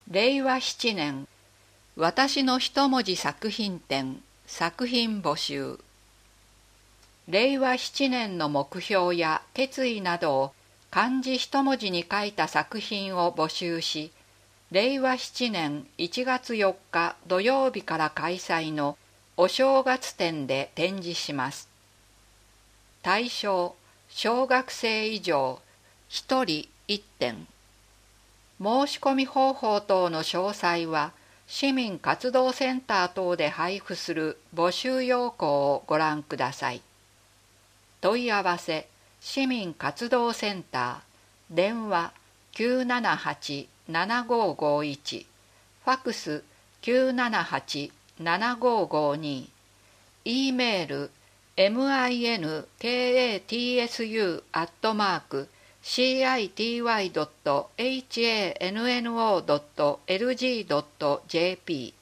令和7年、私の一文字作品展、作品募集。令和7年の目標や決意などを漢字一文字に書いた作品を募集し、令和7年1月4日土曜日から開催のお正月展で展示します。対象、小学生以上、1人1点。申し込み方法等の詳細は、市民活動センター等で配布する募集要項をご覧ください。問い合わせ、市民活動センター、電話978-7551、ファクス978-7552、E メール、minkatsu@city.hanno.lg.jp